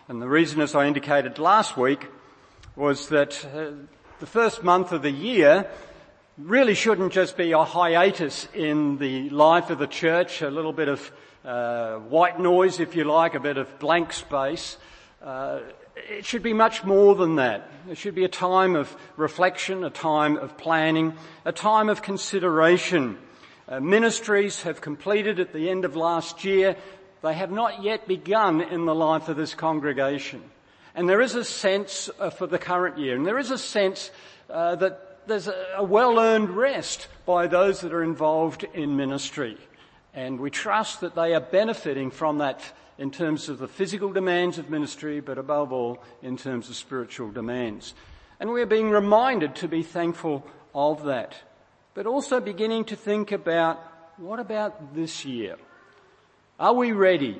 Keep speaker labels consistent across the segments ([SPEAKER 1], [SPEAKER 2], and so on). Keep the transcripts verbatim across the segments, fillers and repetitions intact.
[SPEAKER 1] And the reason, as I indicated last week, was that uh, the first month of the year really shouldn't just be a hiatus in the life of the church, a little bit of uh, white noise, if you like, a bit of blank space. Uh, it should be much more than that. It should be a time of reflection, a time of planning, a time of consideration. Uh, ministries have completed at the end of last year. They have not yet begun in the life of this congregation. And there is a sense uh, for the current year, and there is a sense uh, that there's a, a well-earned rest by those that are involved in ministry. And we trust that they are benefiting from that in terms of the physical demands of ministry, but above all in terms of spiritual demands. And we're being reminded to be thankful of that, but also beginning to think about, what about this year? Are we ready?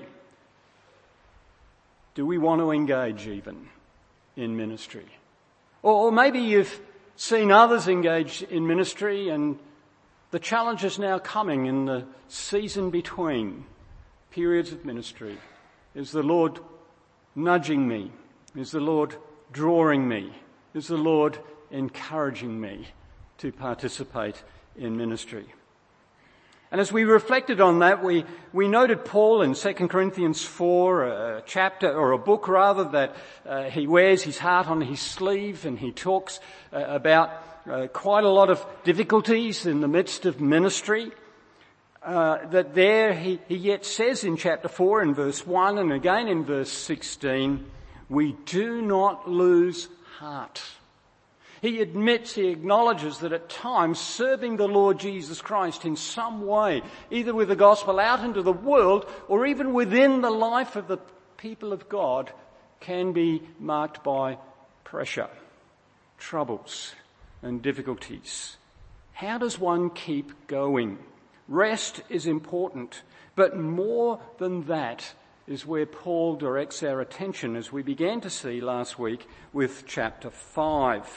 [SPEAKER 1] Do we want to engage even in ministry? Or, or maybe you've seen others engaged in ministry, and the challenge is now coming in the season between periods of ministry. Is the Lord nudging me? Is the Lord drawing me? Is the Lord encouraging me to participate in ministry? And as we reflected on that, we, we noted Paul in Second Corinthians four, a chapter, or a book rather, that uh, he wears his heart on his sleeve, and he talks uh, about uh, quite a lot of difficulties in the midst of ministry. Uh, that there he, he yet says in chapter four in verse one and again in verse sixteen, we do not lose heart. He admits, he acknowledges that at times serving the Lord Jesus Christ in some way, either with the gospel out into the world or even within the life of the people of God, can be marked by pressure, troubles and difficulties. How does one keep going? Rest is important, but more than that is where Paul directs our attention, as we began to see last week with chapter five.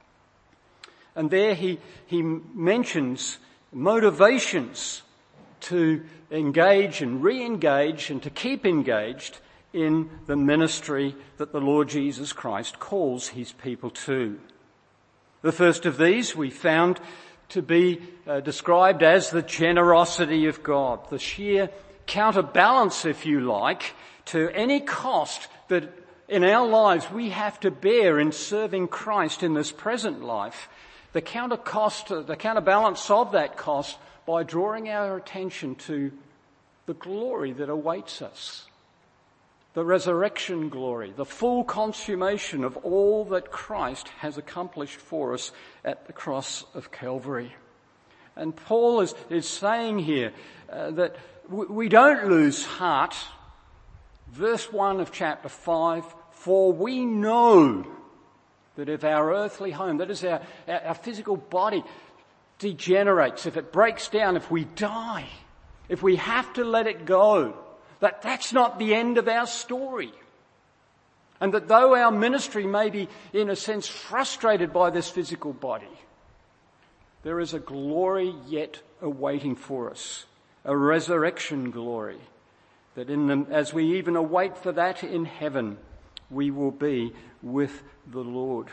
[SPEAKER 1] And there he, he mentions motivations to engage and re-engage and to keep engaged in the ministry that the Lord Jesus Christ calls his people to. The first of these we found to be uh, described as the generosity of God, the sheer counterbalance, if you like, to any cost that in our lives we have to bear in serving Christ in this present life. The counter cost, the counterbalance of that cost by drawing our attention to the glory that awaits us. The resurrection glory, the full consummation of all that Christ has accomplished for us at the cross of Calvary. And Paul is, is saying here uh, that w- we don't lose heart. Verse one of chapter five, for we know that if our earthly home, that is our, our, our physical body, degenerates, if it breaks down, if we die, if we have to let it go, that that's not the end of our story. And that though our ministry may be, in a sense, frustrated by this physical body, there is a glory yet awaiting for us, a resurrection glory, that in the, as we even await for that in heaven, we will be with the Lord.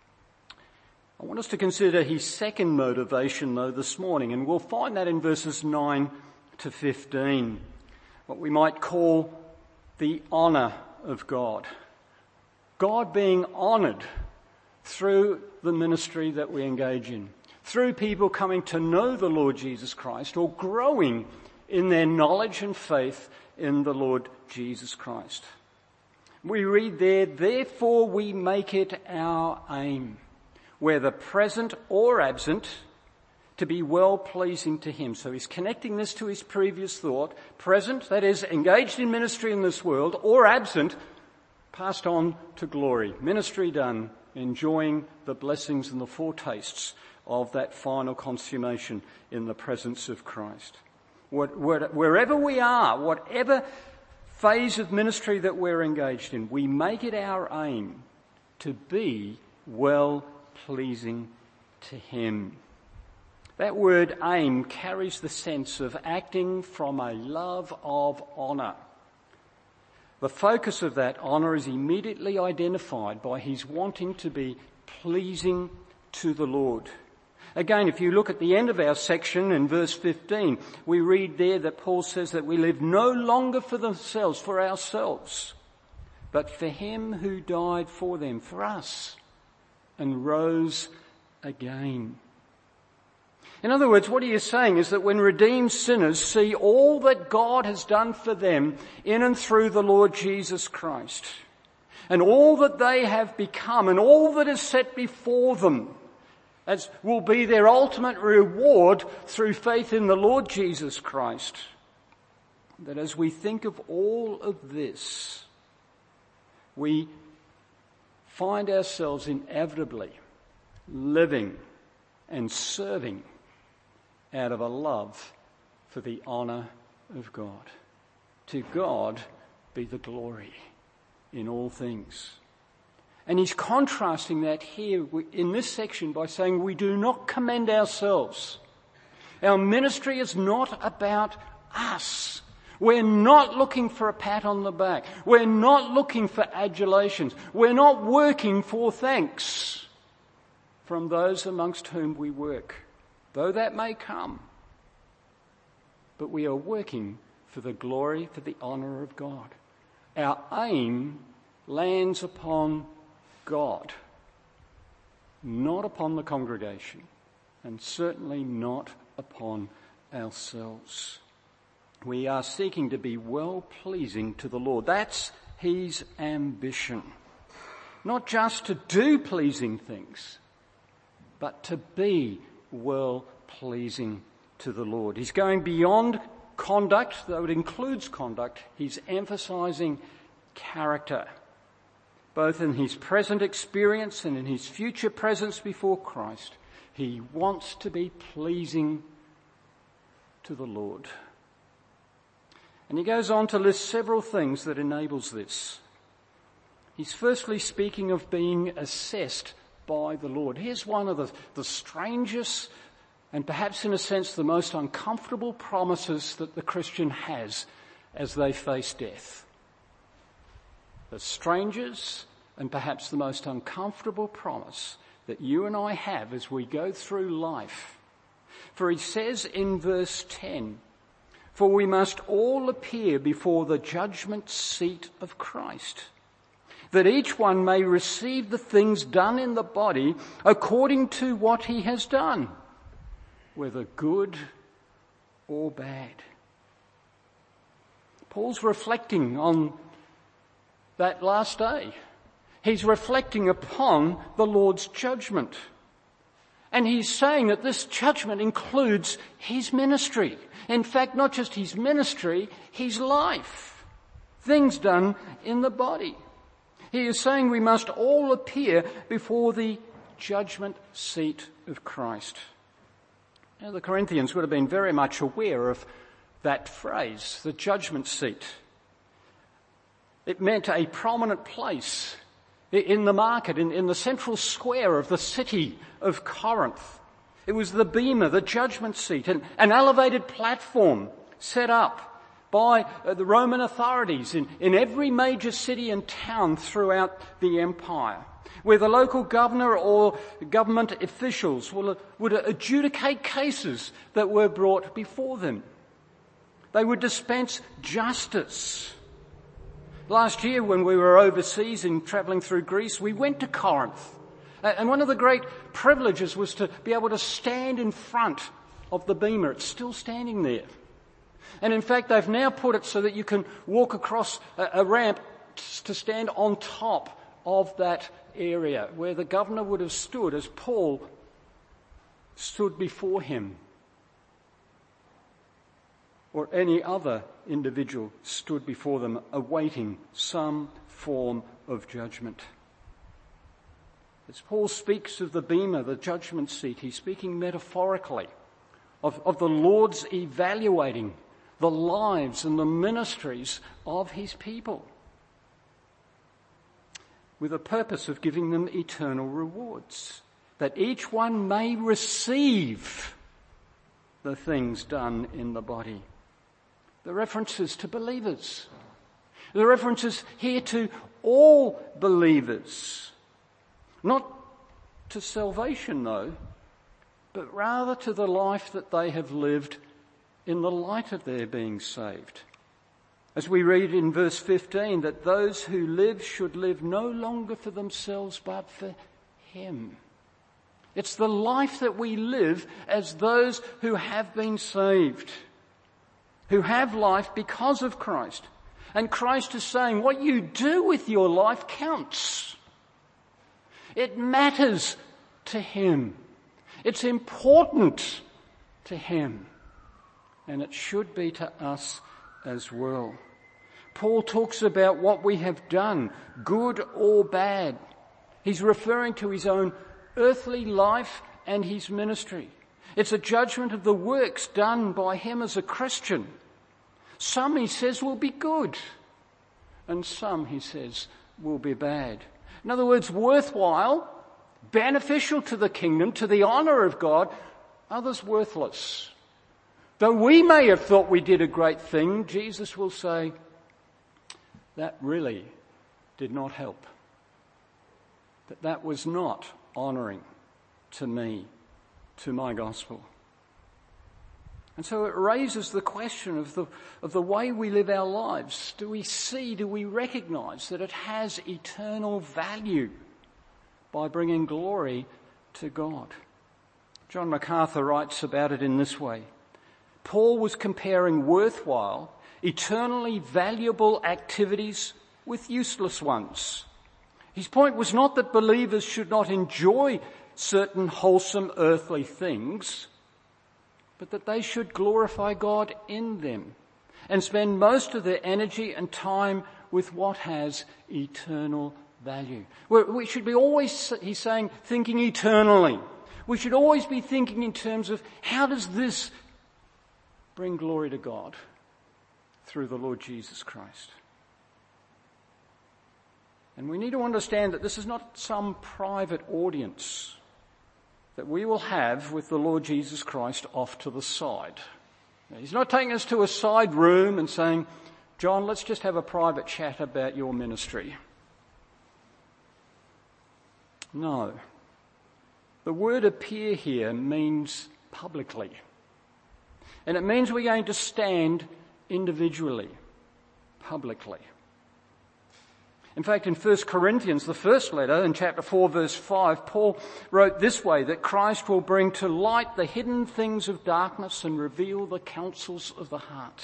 [SPEAKER 1] I want us to consider his second motivation, though, this morning, and we'll find that in verses nine to fifteen, what we might call the honour of God. God being honoured through the ministry that we engage in, through people coming to know the Lord Jesus Christ or growing in their knowledge and faith in the Lord Jesus Christ. We read there, therefore we make it our aim, whether present or absent, to be well-pleasing to him. So he's connecting this to his previous thought. Present, that is, engaged in ministry in this world, or absent, passed on to glory. Ministry done, enjoying the blessings and the foretastes of that final consummation in the presence of Christ. What, what, wherever we are, whatever phase of ministry that we're engaged in, we make it our aim to be well-pleasing to him. That word aim carries the sense of acting from a love of honour. the focus of that honour is immediately identified by his wanting to be pleasing to the Lord. Again, if you look at the end of our section in verse fifteen, we read there that Paul says that we live no longer for themselves, for ourselves, but for him who died for them, for us, and rose again. In other words, what he is saying is that when redeemed sinners see all that God has done for them in and through the Lord Jesus Christ, and all that they have become and all that is set before them, as will be their ultimate reward through faith in the Lord Jesus Christ, that as we think of all of this, we find ourselves inevitably living and serving out of a love for the honour of God. To God be the glory in all things. And he's contrasting that here in this section by saying we do not commend ourselves. Our ministry is not about us. We're not looking for a pat on the back. We're not looking for adulations. We're not working for thanks from those amongst whom we work, though that may come. But we are working for the glory, for the honour of God. Our aim lands upon God, not upon the congregation, and certainly not upon ourselves. We are seeking to be well-pleasing to the Lord. That's his ambition. Not just to do pleasing things, but to be well-pleasing to the Lord. He's going beyond conduct, though it includes conduct. He's emphasising character, both in his present experience and in his future presence before Christ. He wants to be pleasing to the Lord. And he goes on to list several things that enables this. He's firstly speaking of being assessed by the Lord. Here's one of the, the strangest and perhaps in a sense the most uncomfortable promises that the Christian has as they face death. The strangest and perhaps the most uncomfortable promise that you and I have as we go through life. For he says in verse ten, "For we must all appear before the judgment seat of Christ, that each one may receive the things done in the body according to what he has done, whether good or bad." Paul's reflecting on that last day. He's reflecting upon the Lord's judgment. And he's saying that this judgment includes his ministry. In fact, not just his ministry, his life. Things done in the body. He is saying we must all appear before the judgment seat of Christ. Now, the Corinthians would have been very much aware of that phrase, the judgment seat. It meant a prominent place in the market, in, in the central square of the city of Corinth. It was the bema, the judgment seat, an, an elevated platform set up by uh, the Roman authorities in, in every major city and town throughout the empire, where the local governor or government officials will, would adjudicate cases that were brought before them. They would dispense justice. Last year when we were overseas and travelling through Greece, we went to Corinth. And one of the great privileges was to be able to stand in front of the bema. It's still standing there. And in fact, they've now put it so that you can walk across a, a ramp to stand on top of that area where the governor would have stood as Paul stood before him, or any other individual stood before them awaiting some form of judgment. As Paul speaks of the bema, the judgment seat, he's speaking metaphorically of, of the Lord's evaluating the lives and the ministries of his people with a purpose of giving them eternal rewards, that each one may receive the things done in the body. The references to believers. The reference is here to all believers. Not to salvation, though, but rather to the life that they have lived in the light of their being saved. As we read in verse fifteen, that those who live should live no longer for themselves but for Him. It's the life that we live as those who have been saved, who have life because of Christ. And Christ is saying, what you do with your life counts. It matters to Him. It's important to Him. And it should be to us as well. Paul talks about what we have done, good or bad. He's referring to his own earthly life and his ministry. It's a judgment of the works done by him as a Christian. Some, he says, will be good, and some, he says, will be bad. In other words, worthwhile, beneficial to the kingdom, to the honour of God, others worthless. Though we may have thought we did a great thing, Jesus will say, that really did not help. That that was not honouring to me, to my gospel. And so it raises the question of the, of the way we live our lives. Do we see, do we recognise that it has eternal value by bringing glory to God? John MacArthur writes about it in this way. Paul was comparing worthwhile, eternally valuable activities with useless ones. His point was not that believers should not enjoy certain wholesome earthly things, but that they should glorify God in them and spend most of their energy and time with what has eternal value. We should be always, he's saying, thinking eternally. We should always be thinking in terms of how does this bring glory to God through the Lord Jesus Christ. And we need to understand that this is not some private audience that we will have with the Lord Jesus Christ off to the side. Now, he's not taking us to a side room and saying, John, let's just have a private chat about your ministry. No. The word appear here means publicly. And it means we're going to stand individually, publicly. In fact, in First Corinthians, the first letter, in chapter four, verse five, Paul wrote this way, that Christ will bring to light the hidden things of darkness and reveal the counsels of the heart.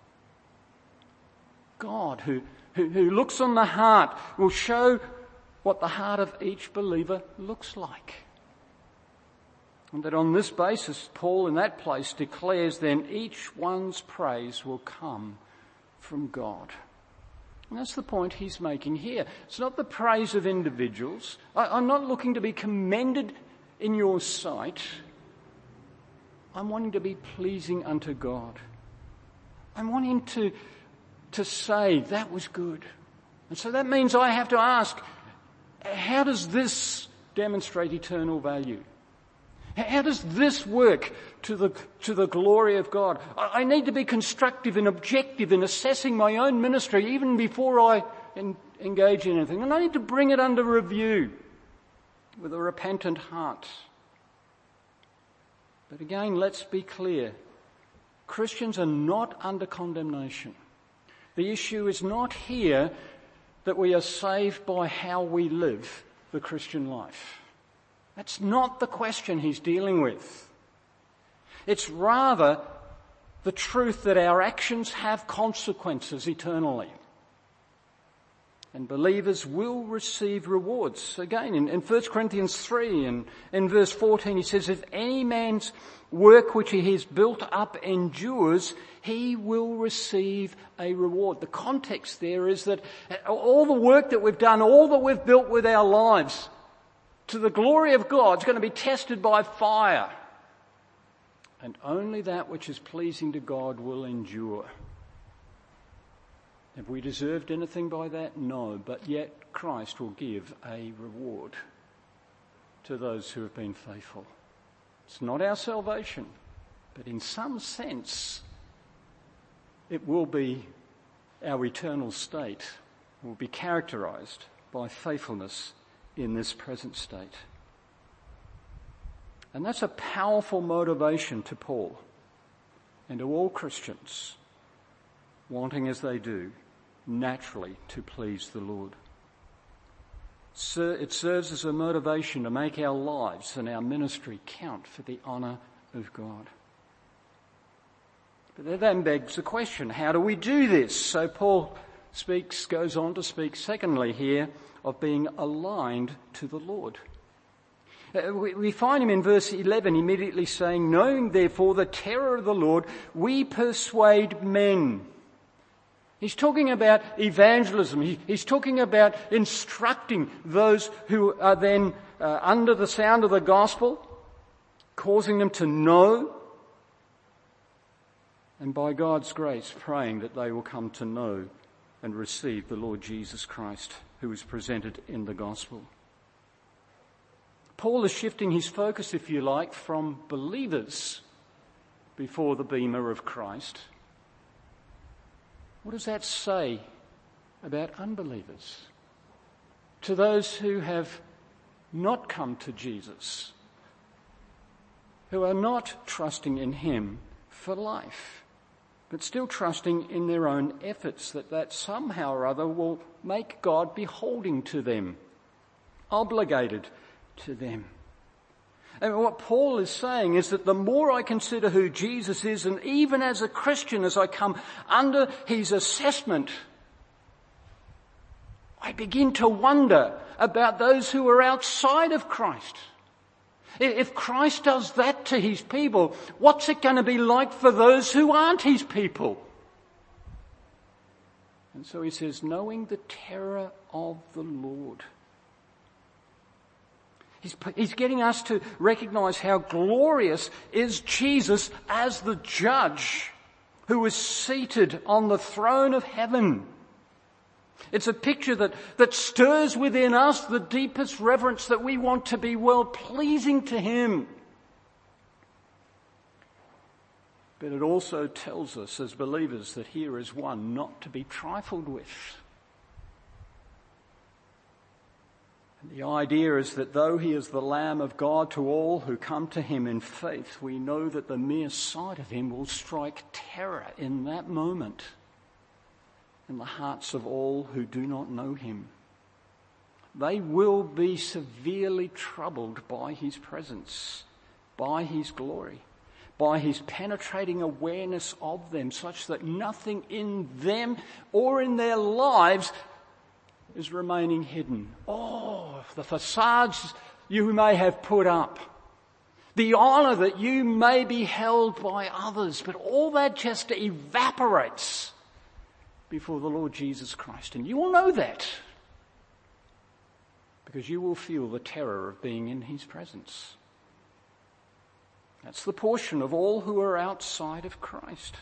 [SPEAKER 1] God, who, who, who looks on the heart, will show what the heart of each believer looks like. And that on this basis, Paul in that place declares then each one's praise will come from God. And that's the point he's making here. It's not the praise of individuals. I, I'm not looking to be commended in your sight. I'm wanting to be pleasing unto God. I'm wanting to, to say that was good. And so that means I have to ask, how does this demonstrate eternal value? How does this work to the, to the glory of God? I need to be constructive and objective in assessing my own ministry even before I en- engage in anything. And I need to bring it under review with a repentant heart. But again, let's be clear. Christians are not under condemnation. The issue is not here that we are saved by how we live the Christian life. That's not the question he's dealing with. It's rather the truth that our actions have consequences eternally. And believers will receive rewards. Again, in, in First Corinthians three and in verse fourteen, he says, if any man's work which he has built up endures, he will receive a reward. The context there is that all the work that we've done, all that we've built with our lives, to the glory of God, is going to be tested by fire. And only that which is pleasing to God will endure. Have we deserved anything by that? No, but yet Christ will give a reward to those who have been faithful. It's not our salvation, but in some sense it will be our eternal state will be characterized by faithfulness in this present state. And that's a powerful motivation to Paul and to all Christians wanting as they do naturally to please the Lord. It serves as a motivation to make our lives and our ministry count for the honour of God. But that then begs the question, how do we do this? So Paul speaks, goes on to speak secondly here of being aligned to the Lord. Uh, we, we find him in verse eleven immediately saying, knowing therefore the terror of the Lord, we persuade men. He's talking about evangelism. He, he's talking about instructing those who are then uh, under the sound of the gospel, causing them to know, and by God's grace praying that they will come to know and receive the Lord Jesus Christ, who is presented in the gospel. Paul is shifting his focus, if you like, from believers before the bema of Christ. What does that say about unbelievers? To those who have not come to Jesus, who are not trusting in him for life, but still trusting in their own efforts that that somehow or other will make God beholding to them, obligated to them. And what Paul is saying is that the more I consider who Jesus is, and even as a Christian, as I come under his assessment, I begin to wonder about those who are outside of Christ. If Christ does that to his people, what's it going to be like for those who aren't his people? And so he says, knowing the terror of the Lord. He's, he's getting us to recognize how glorious is Jesus as the judge who is seated on the throne of heaven. It's a picture that, that stirs within us the deepest reverence that we want to be well pleasing to him. But it also tells us as believers that here is one not to be trifled with. And the idea is that though he is the Lamb of God to all who come to him in faith, we know that the mere sight of him will strike terror in that moment in the hearts of all who do not know him. They will be severely troubled by his presence, by his glory, by his penetrating awareness of them, such that nothing in them or in their lives is remaining hidden. Oh, the facades you may have put up, the honour that you may be held by others, but all that just evaporates before the Lord Jesus Christ. And you will know that because you will feel the terror of being in his presence. That's the portion of all who are outside of Christ.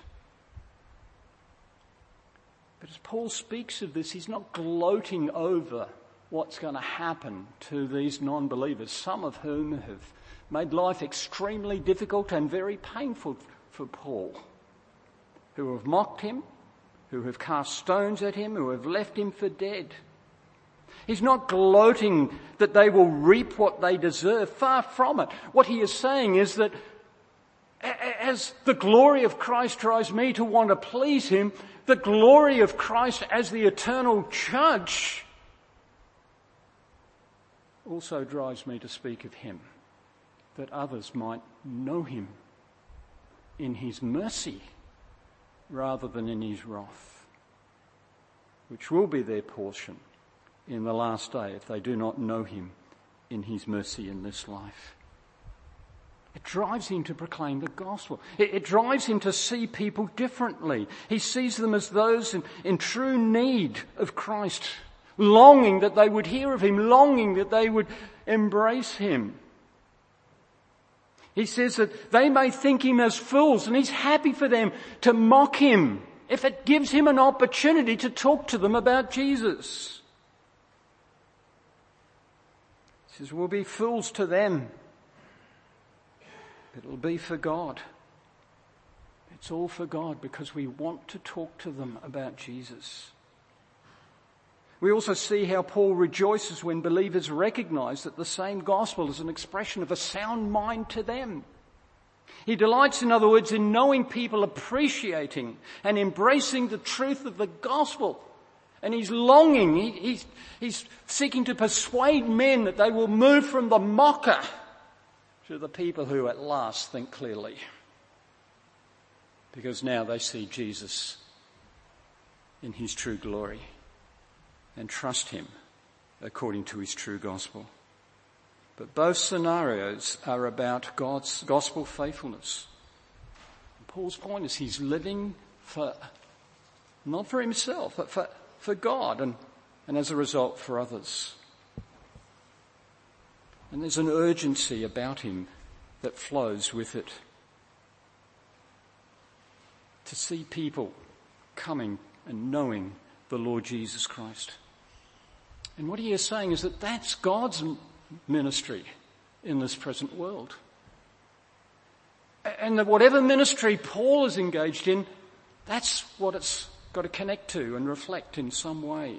[SPEAKER 1] But as Paul speaks of this, he's not gloating over what's going to happen to these non-believers, some of whom have made life extremely difficult and very painful for Paul, who have mocked him, who have cast stones at him, who have left him for dead. He's not gloating that they will reap what they deserve. Far from it. What he is saying is that as the glory of Christ drives me to want to please him, the glory of Christ as the eternal judge also drives me to speak of him, that others might know him in his mercy rather than in his wrath, which will be their portion in the last day if they do not know him in his mercy in this life. It drives him to proclaim the gospel. It, it drives him to see people differently. He sees them as those in, in true need of Christ, longing that they would hear of him, longing that they would embrace him. He says that they may think him as fools, and he's happy for them to mock him if it gives him an opportunity to talk to them about Jesus. He says, we'll be fools to them. It'll be for God. It's all for God because we want to talk to them about Jesus. We also see how Paul rejoices when believers recognize that the same gospel is an expression of a sound mind to them. He delights, in other words, in knowing people appreciating and embracing the truth of the gospel. And he's longing, he, he's, he's seeking to persuade men that they will move from the mocker to the people who at last think clearly. Because now they see Jesus in his true glory and trust him according to his true gospel. But both scenarios are about God's gospel faithfulness. And Paul's point is he's living for, not for himself, but for, for God and, and as a result for others. And there's an urgency about him that flows with it. To see people coming and knowing the Lord Jesus Christ. And what he is saying is that that's God's ministry in this present world. And that whatever ministry Paul is engaged in, that's what it's got to connect to and reflect in some way.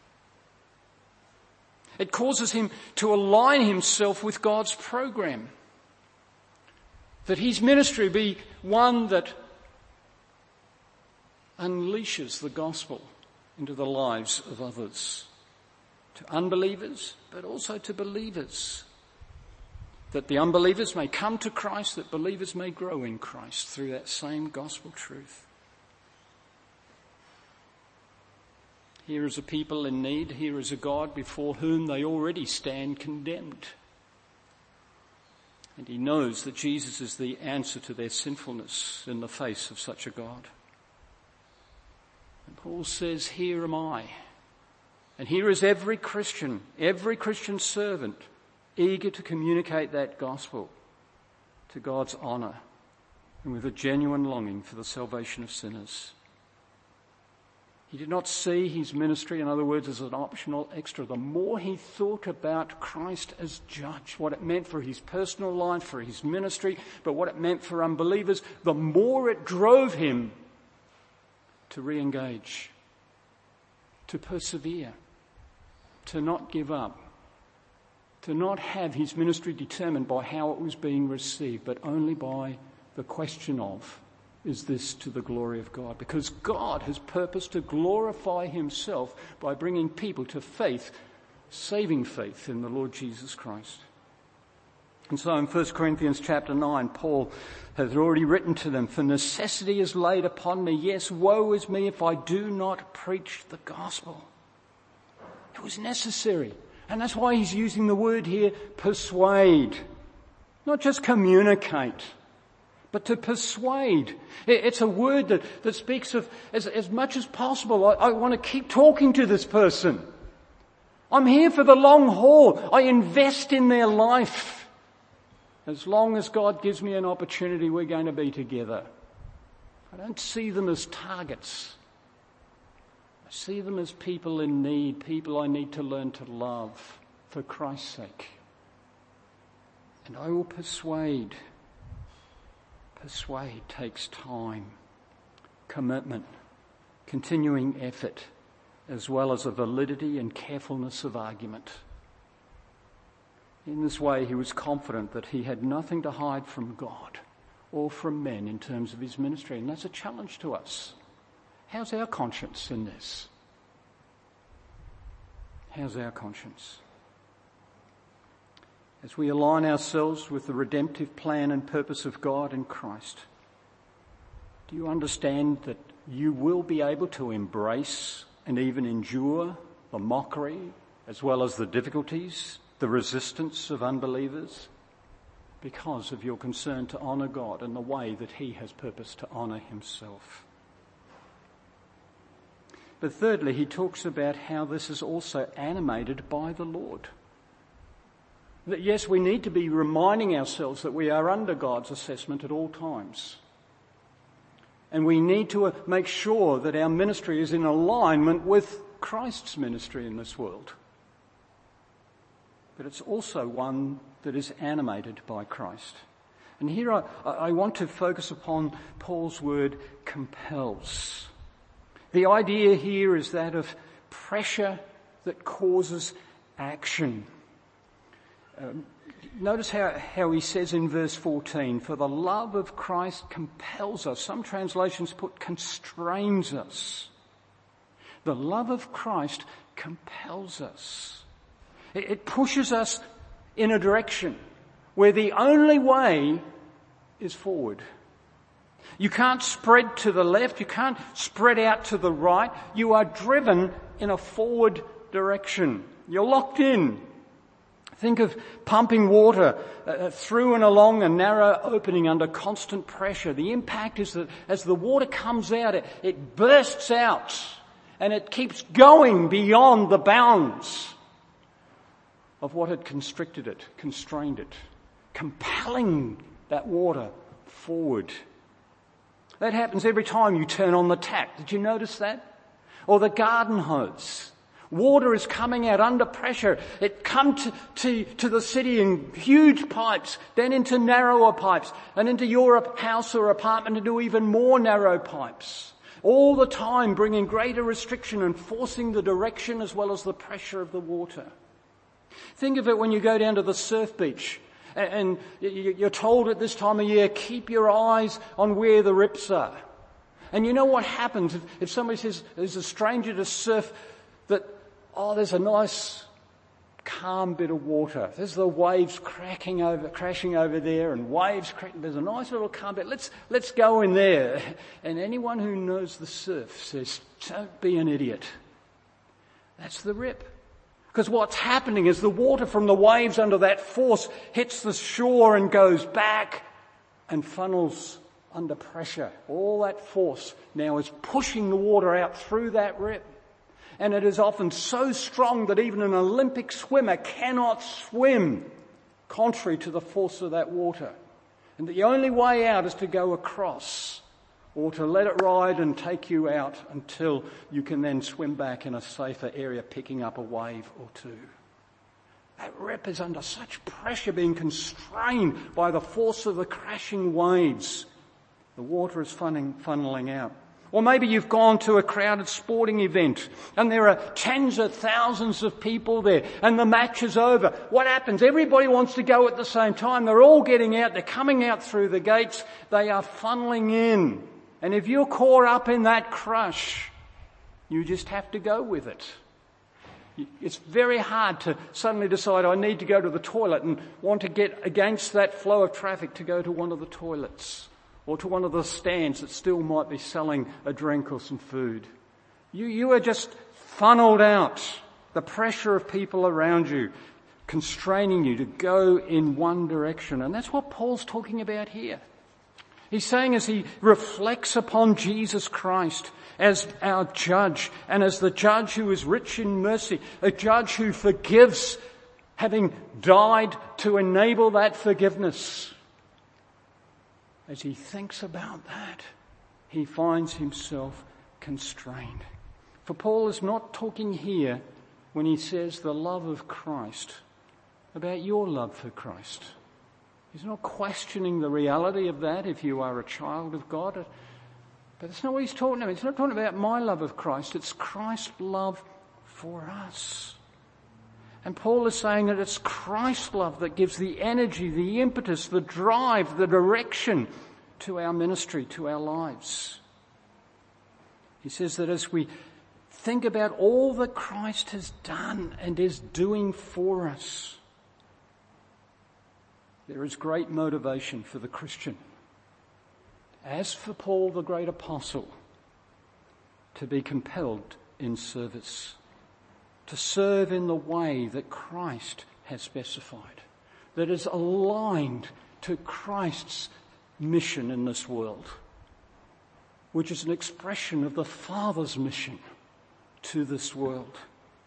[SPEAKER 1] It causes him to align himself with God's program. That his ministry be one that unleashes the gospel into the lives of others, to unbelievers, but also to believers. That the unbelievers may come to Christ, that believers may grow in Christ through that same gospel truth. Here is a people in need, here is a God before whom they already stand condemned. And he knows that Jesus is the answer to their sinfulness in the face of such a God. And Paul says, here am I. And here is every Christian, every Christian servant, eager to communicate that gospel to God's honour and with a genuine longing for the salvation of sinners. He did not see his ministry, in other words, as an optional extra. The more he thought about Christ as judge, what it meant for his personal life, for his ministry, but what it meant for unbelievers, the more it drove him to re-engage, to persevere, to not give up, to not have his ministry determined by how it was being received, but only by the question of, is this to the glory of God? Because God has purposed to glorify himself by bringing people to faith, saving faith in the Lord Jesus Christ. And so in First Corinthians chapter nine, Paul has already written to them, for necessity is laid upon me. Yes, woe is me if I do not preach the gospel. It was necessary. And that's why he's using the word here, persuade. Not just communicate, but to persuade. It's a word that, that speaks of as, as much as possible. I, I want to keep talking to this person. I'm here for the long haul. I invest in their life. As long as God gives me an opportunity, we're going to be together. I don't see them as targets. I see them as people in need, people I need to learn to love for Christ's sake. And I will persuade. Persuade takes time, commitment, continuing effort, as well as a validity and carefulness of argument. In this way, he was confident that he had nothing to hide from God or from men in terms of his ministry. And that's a challenge to us. How's our conscience in this? How's our conscience? As we align ourselves with the redemptive plan and purpose of God in Christ, do you understand that you will be able to embrace and even endure the mockery as well as the difficulties, the resistance of unbelievers, because of your concern to honour God in the way that he has purposed to honour himself? But thirdly, he talks about how this is also animated by the Lord. That yes, we need to be reminding ourselves that we are under God's assessment at all times. And we need to make sure that our ministry is in alignment with Christ's ministry in this world. But it's also one that is animated by Christ. And here I, I want to focus upon Paul's word compels. The idea here is that of pressure that causes action. Um, notice how, how he says in verse fourteen, for the love of Christ compels us. Some translations put constrains us. The love of Christ compels us. It, it pushes us in a direction where the only way is forward. You can't spread to the left, you can't spread out to the right. You are driven in a forward direction. You're locked in. Think of pumping water uh, through and along a narrow opening under constant pressure. The impact is that as the water comes out, it, it bursts out and it keeps going beyond the bounds of what had constricted it, constrained it, compelling that water forward. That happens every time you turn on the tap. Did you notice that? Or the garden hose. Water is coming out under pressure. It comes to, to, to the city in huge pipes, then into narrower pipes, and into your house or apartment into even more narrow pipes. All the time bringing greater restriction and forcing the direction as well as the pressure of the water. Think of it when you go down to the surf beach and you're told at this time of year, keep your eyes on where the rips are. And you know what happens if, if somebody says there's a stranger to surf that, oh, there's a nice calm bit of water. There's the waves cracking over, crashing over there and waves cracking. There's a nice little calm bit. Let's, let's go in there. And anyone who knows the surf says, don't be an idiot. That's the rip. Because what's happening is the water from the waves under that force hits the shore and goes back and funnels under pressure. All that force now is pushing the water out through that rip. And it is often so strong that even an Olympic swimmer cannot swim contrary to the force of that water. And the only way out is to go across or to let it ride and take you out until you can then swim back in a safer area picking up a wave or two. That rip is under such pressure, being constrained by the force of the crashing waves. The water is funneling, funneling out. Or maybe you've gone to a crowded sporting event and there are tens of thousands of people there and the match is over. What happens? Everybody wants to go at the same time. They're all getting out. They're coming out through the gates. They are funneling in. And if you're caught up in that crush, you just have to go with it. It's very hard to suddenly decide I need to go to the toilet and want to get against that flow of traffic to go to one of the toilets or to one of the stands that still might be selling a drink or some food. You, you are just funneled out. The pressure of people around you constraining you to go in one direction. And that's what Paul's talking about here. He's saying as he reflects upon Jesus Christ as our judge and as the judge who is rich in mercy, a judge who forgives, having died to enable that forgiveness. As he thinks about that, he finds himself constrained. For Paul is not talking here when he says the love of Christ about your love for Christ. He's not questioning the reality of that if you are a child of God. But that's not what he's talking about. He's not talking about my love of Christ. It's Christ's love for us. And Paul is saying that it's Christ's love that gives the energy, the impetus, the drive, the direction to our ministry, to our lives. He says that as we think about all that Christ has done and is doing for us, there is great motivation for the Christian, as for Paul the great apostle, to be compelled in service, to serve in the way that Christ has specified, that is aligned to Christ's mission in this world, which is an expression of the Father's mission to this world.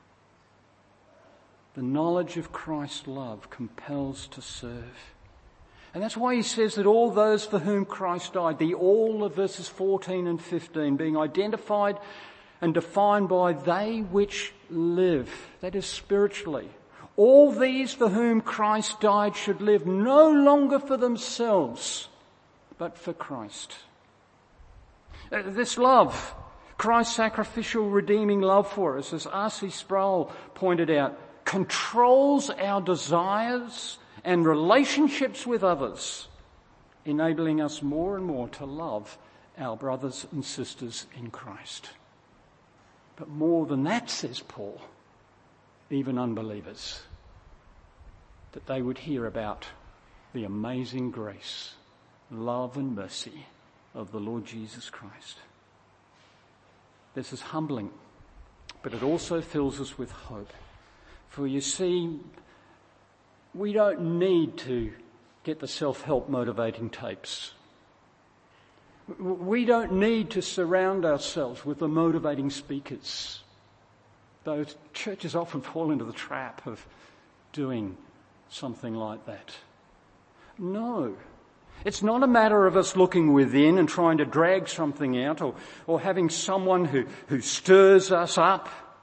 [SPEAKER 1] The knowledge of Christ's love compels to serve. And that's why he says that all those for whom Christ died, the all of verses fourteen and fifteen, being identified and defined by they which live, that is spiritually, All these for whom Christ died should live no longer for themselves, but for Christ. Uh, this love, Christ's sacrificial redeeming love for us, as R C Sproul pointed out, controls our desires and relationships with others, enabling us more and more to love our brothers and sisters in Christ. But more than that, says Paul, even unbelievers, that they would hear about the amazing grace, love and mercy of the Lord Jesus Christ. This is humbling, but it also fills us with hope. For you see, we don't need to get the self-help motivating tapes. We don't need to surround ourselves with the motivating speakers. Though churches often fall into the trap of doing something like that. No. It's not a matter of us looking within and trying to drag something out, or, or having someone who, who stirs us up.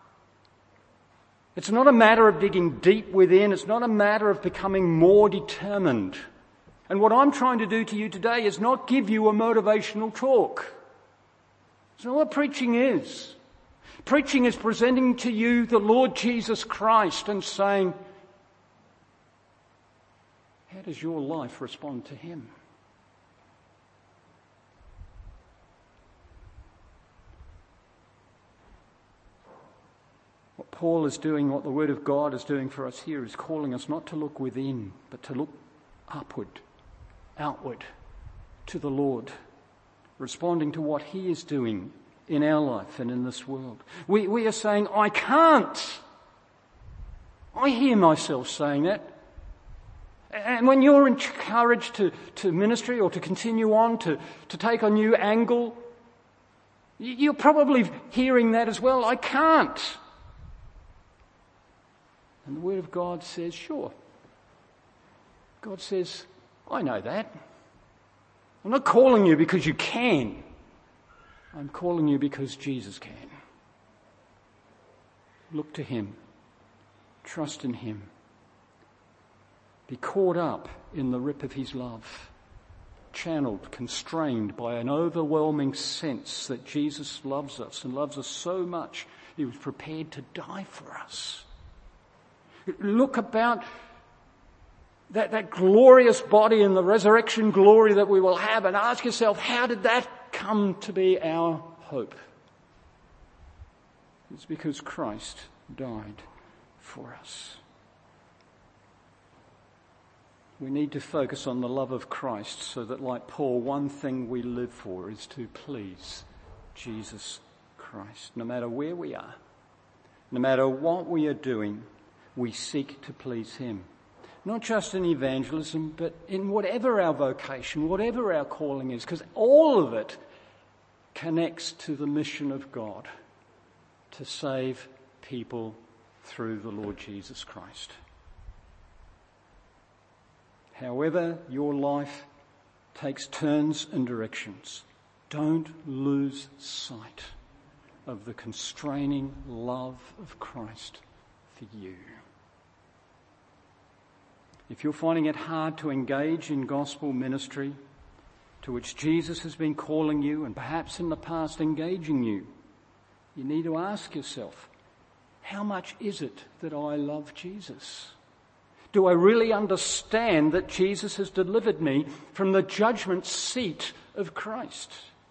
[SPEAKER 1] It's not a matter of digging deep within. It's not a matter of becoming more determined. And what I'm trying to do to you today is not give you a motivational talk. It's not what preaching is. Preaching is presenting to you the Lord Jesus Christ and saying, how does your life respond to him? What Paul is doing, what the Word of God is doing for us here, is calling us not to look within, but to look upward, outward, to the Lord, responding to what he is doing in our life and in this world. We, we are saying, I can't. I hear myself saying that. And when you're encouraged to, to ministry or to continue on, to, to take a new angle, you're probably hearing that as well. I can't. And the Word of God says, sure. God says, I know that. I'm not calling you because you can. I'm calling you because Jesus can. Look to him. Trust in him. Be caught up in the rip of his love. Channeled, constrained by an overwhelming sense that Jesus loves us and loves us so much he was prepared to die for us. Look about that, that glorious body and the resurrection glory that we will have and ask yourself, how did that come to be our hope? It's because Christ died for us. We need to focus on the love of Christ so that, like Paul, one thing we live for is to please Jesus Christ. No matter where we are, no matter what we are doing, we seek to please him. Not just in evangelism, but in whatever our vocation, whatever our calling is, because all of it connects to the mission of God to save people through the Lord Jesus Christ. However your life takes turns and directions, don't lose sight of the constraining love of Christ for you. If you're finding it hard to engage in gospel ministry to which Jesus has been calling you and perhaps in the past engaging you, you need to ask yourself, how much is it that I love Jesus? Do I really understand that Jesus has delivered me from the judgment seat of Christ?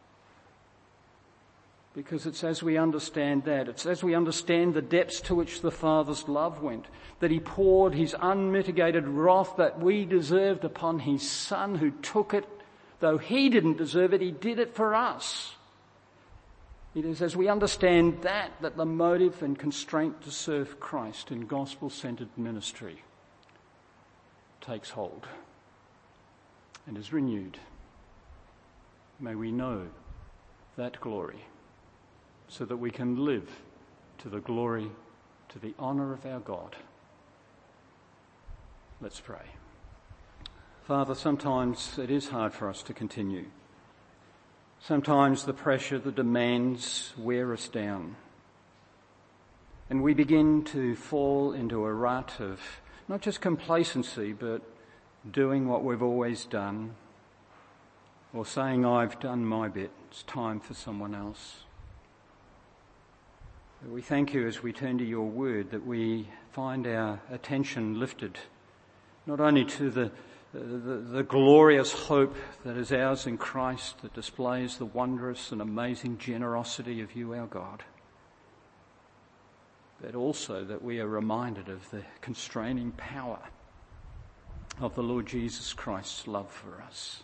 [SPEAKER 1] Because it's as we understand that, it's as we understand the depths to which the Father's love went, that he poured his unmitigated wrath that we deserved upon his Son, who took it, though he didn't deserve it, he did it for us. It is as we understand that, that the motive and constraint to serve Christ in gospel-centered ministry takes hold and is renewed. May we know that glory so that we can live to the glory, to the honour of our God. Let's pray. Father, sometimes it is hard for us to continue. Sometimes the pressure, the demands wear us down. And we begin to fall into a rut of not just complacency, but doing what we've always done, or saying, I've done my bit, it's time for someone else. But we thank you as we turn to your word that we find our attention lifted not only to the, the, the glorious hope that is ours in Christ, that displays the wondrous and amazing generosity of you, our God, but also that we are reminded of the constraining power of the Lord Jesus Christ's love for us.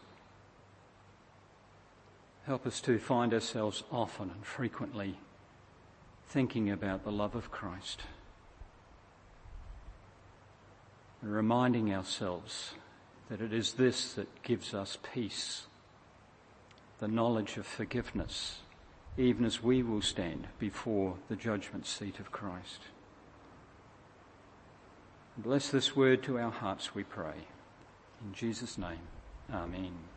[SPEAKER 1] Help us to find ourselves often and frequently thinking about the love of Christ and reminding ourselves that it is this that gives us peace, the knowledge of forgiveness, even as we will stand before the judgment seat of Christ. Bless this word to our hearts, we pray. In Jesus' name, amen.